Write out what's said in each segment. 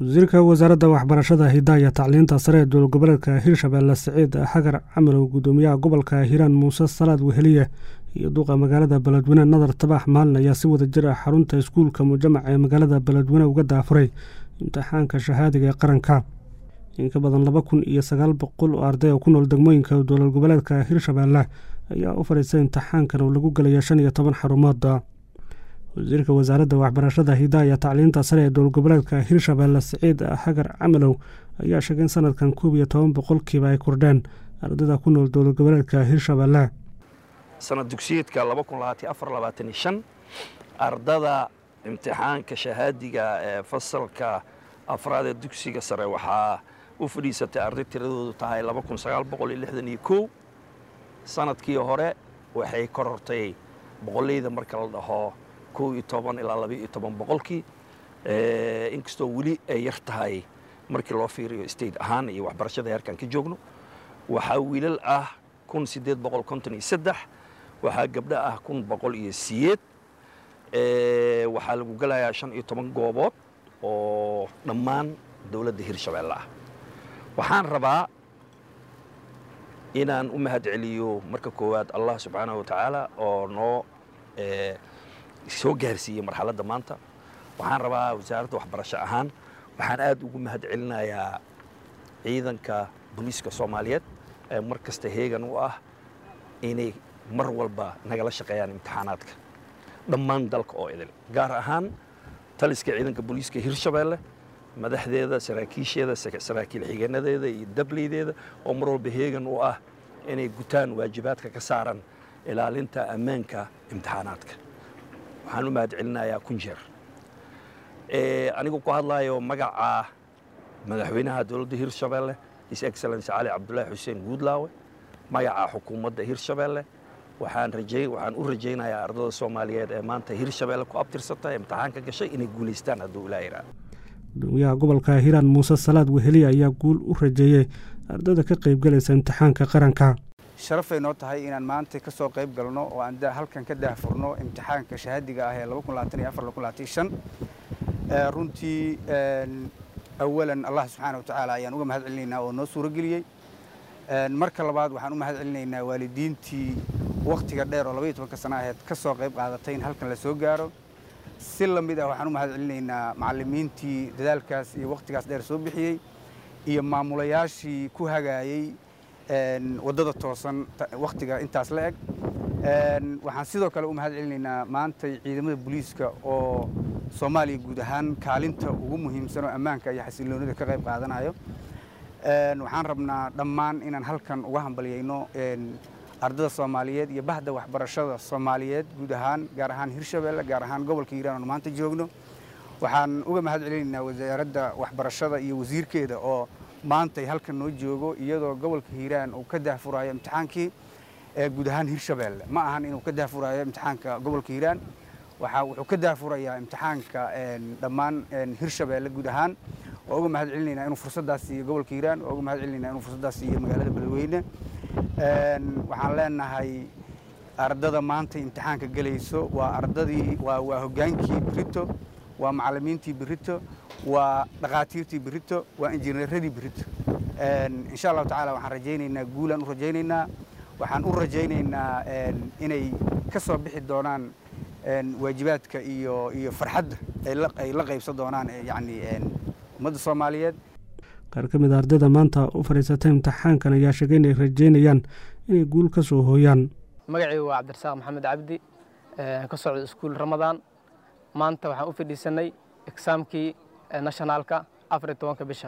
wasiirka wasaaradda waxbarashada hidaha iyo tacliinta sare ee dowlad goboleedka Hirshabelle Saciid Xagar Camalow gudoomiyaha gobolka Hiiraan Muuse Salaad Weheliye iyo duqa magaalada Beledweyne Nadar Tabax Maalin ayaa si wada jir ah xarunta iskuulka mujamac ee magaalada Beledweyne uga daafuray imtixaanka shahaadiga ee qaranka. in ka badan 2,900 oo arday ku nool degmooyinka dowlad goboleedka Hirshabelle ayaa u fariisay imtixaankan oo lagu galay 15 xarumood. wasiirka wasaaradda waxbarashada hidaha iyo tacliinta sare ee dowlad goboleedka Hirshabelle Saciid Xagar Camalow ayaa sheegay in sanadkan 12% ay kordheen ardayda ku nool dowlad goboleedka Hirshabelle. sanad dugsiyeedka 2024-2025 ardada imtixaanka shahaadiga ee fasalka afraad ee dugsiga sare waxaa u fadhiisatay arday tiradoodu tahay 2961. sanadkii hore waxay korortay boqolleyda marka la dhaho 11 ilaa 12 boqolkii inkastoo weli ay yar tahay markii loo fiiriyo state ahaan iyo waxbarashada heerkan ka joogno. waxaa wiilal ah 1853, waxaa gabdho ah 1108. waxaa lagu galayaa 15 goobood oo dhammaan dowladda Hirshabelle ah. waxaan rabaa inaan u mahadceliyo marka koowaad Allah subhanahu wa ta'ala oo noo soo gaarsiiyay marxaladda maanta. waxaan rabaa wasaaradda waxbarasho ahaan waxaan aad ugu mahadcelinayaa ciidanka booliiska Soomaaliyeed ee mar kasta heegan u ah inay mar walba nagala shaqeeyaan imtixaanaadka dhammaan dalka oo idil, gaar ahaan taliska ciidanka booliiska Hirshabelle, madaxdeeda, saraakiisheeda, saraakiil xigeenadeeda iyo dableydeeda oo mar walba heegan u ah inay gutaan waajibaadka ka saaran ilaalinta ammaanka imtixaanaadka. waxaan u mahadcelinayaa kun jeer. anigu ku hadlayo magaca madaxweynaha dowladda Hirshabelle His Excellency Ali Abdullahi Hussein Guudlaawe, magaca xukuumadda Hirshabelle waxaan u rajaynayaa ardayda Soomaaliyeed ee maanta Hirshabelle ku abtirsatay imtixaanka gashay inay guuleystaan hadduu Ilaahay raaco. gudoomiyaha gobolka Hiiraan Muuse Salaad Weheliye ayaa guul u rajeeyay ardayda ka qayb galaysa imtixaanka qaranka. sharafay noo tahay inaan maanta ka soo qayb galno oo aan halkan ka daahfurno imtixaanka shahaadiga ah ee 2024-2025. runtii awalan Allah subhanahu wa ta'ala ayaan uga mahadcelinaynaa oo noo suuro geliyay. marka labaad waxaan u mahadcelinaynaa waalidiintii waqtiga dheer oo 12 sano ahayd ka soo qayb qaadatay in halkan la soo gaaro. si la mid ah waxaan u mahadcelinaynaa macallimiintii dadaalkaas iyo waqtigaas dheer soo bixiyay iyo maamulayaashii ku hagaayay wadada toosan waqtiga intaas la eg. waxaan sidoo kale u mahadcelinaynaa maanta ciidamada booliiska oo Soomaaliya guud ahaan kaalinta ugu muhiimsan oo ammaanka iyo xasiloonida ka qayb qaadanayo. waxaan rabnaa dhammaan inaan halkan uga hambaliyayno ardayda Soomaaliyeed iyo bahda waxbarashada Soomaaliyeed guud ahaan, gaar ahaan Hirshabelle, gaar ahaan gobolka Hiiraan oo maanta joogno. waxaan uga mahadcelinaynaa wasaaradda waxbarashada iyo wasiirkeeda oo maanta halkan noo joogo iyadoo gobolka Hiiraan uu ka daahfurayo imtixaankii guud ahaan Hirshabelle. ma ahan inuu ka daahfurayo imtixaanka gobolka Hiiraan, wuxuu ka daahfurayaa imtixaanka dhammaan Hirshabelle guud ahaan. oo uga mahadcelinaynaa inuu fursadaas iyo gobolka Hiiraan, oo uga mahadcelinaynaa inuu fursadaas iyo magaalada Beledweyne. waxaan leenahay ardada maanta imtixaanka galayso waa ardadii waa hogaankii Brito, waa macallimiintii Brito, waa dhaqaatiirtii Brito, waa injineeradii Brito. insha Allah ta'ala waxaan rajaynaynaa guulan u rajaynaynaa. waxaan u rajaynaynaa inay ka soo bixi doonaan waajibaadka iyo farxadda ay la qaybsan doonaan yani ummadda Soomaaliyeed. qaar ka mid ah ardayda maanta u fariisatay imtixaankan ayaa sheegay inay rajaynayaan inay guul ka soo hooyaan. magacaygu waa Cabdirasaaq Maxamed Cabdi, ka socda iskuul Ramadaan. maanta waxaan u fadhiisanay exaamkii nationalka 14 bisha.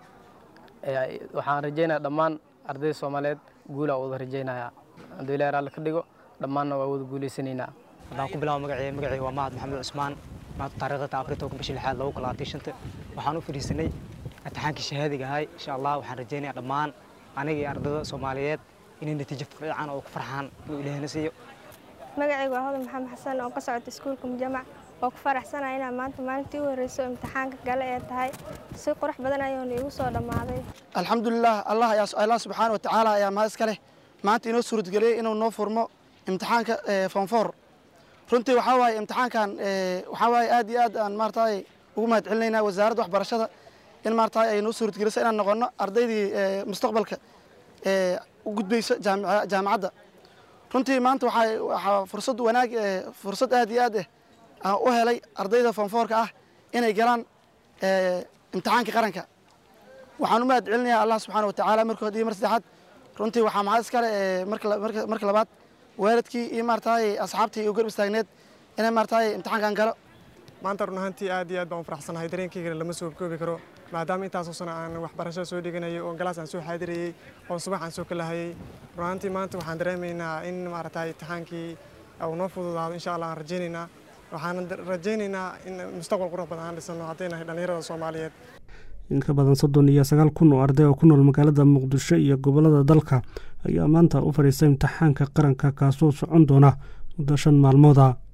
waxaan rajaynayaa dhammaan ardayda Soomaaliyeed guul aan wada rajaynayaa. haddii Ilaahay raalli ka dhigo dhammaanna waa wada guuleysanaynaa. haddaan ku bilaabo magacayga waa Mahad Maxamed Cusmaan. maanta taariikhda 14 bisha 6 2025 waxaan u fadhiisanay imtixaankii shahaadiga ahay. insha Allah waxaan rajaynayaa dhammaan aniga iyo ardayda Soomaaliyeed inay natiijo fiican oo ku farxaan oo Ilaahayna siiyo. magacaygu waa Hodan Maxamed Xasan oo ka socda iskuulka mujamac. oo ku faraxsanahay inaan maanta maalintii u horreysay imtixaanka gale ee tahay si qurux badan ayuu igu soo dhamaaday. alxamdulillah Allah subhanahu wa ta'ala ayaa mahad iska leh maanta inoo suurtageliyay inuu noo furmo imtixaanka form 4. runtii waxaa waaye imtixaankan waxaa waaye aad iyo aad aan maartay ugu mahadcelinaynaa wasaaradda waxbarashada in maaragtay ay noo suurtageliso inaan noqono ardaydii mustaqbalka u gudbaysa jaamacadda. runtii maanta waxaa fursad wanaag fursad aad iyo aad ah u helay ardayda form 4-ka ah inay galaan imtixaanka qaranka. waxaan u mahad celinayaa Allah subxaanahu wa tacaala markii hore iyo mar saddexaad. runtii waxaa maxaa iskale marka labaad waalidkii iyo maaragtay asxaabtii iyo garab istaagneed inay maaragtay imtixaankan galo. maanta run ahaantii aad iyo aad baan u faraxsanahay, dareenkaygana lama soo koobi karo maadaama intaasoo sano aan waxbarasho soo dhiganayay oo galaas aan soo xaadirayay oo subax aan soo kalahayay. run ahaantii maanta waxaan dareemaynaa in maaragtay imtixaankii uu noo fududaado insha Allah. aan rajaynaynaa waxaan rajaynaynaa in mustaqbal qurux badan aan dhisano haddii nahay dhalinyarada Soomaaliyeed. in ka badan 39,000 oo arday oo ku nool magaalada Muqdisho iyo gobolada dalka ayaa maanta u fariistay imtixaanka qaranka kaasoo socon doona muddo 5 maalmood ah.